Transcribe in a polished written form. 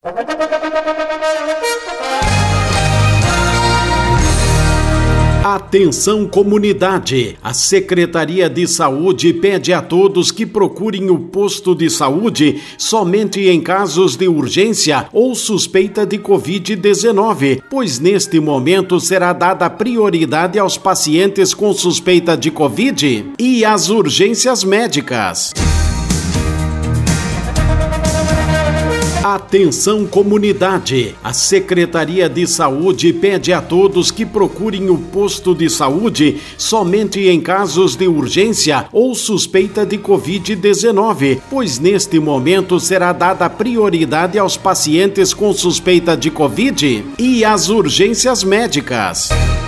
Atenção, comunidade! A Secretaria de Saúde pede a todos que procurem o posto de saúde somente em casos de urgência ou suspeita de Covid-19, pois neste momento será dada prioridade aos pacientes com suspeita de Covid e às urgências médicas. Atenção, comunidade! A Secretaria de Saúde pede a todos que procurem o posto de saúde somente em casos de urgência ou suspeita de Covid-19, pois neste momento será dada prioridade aos pacientes com suspeita de Covid e às urgências médicas.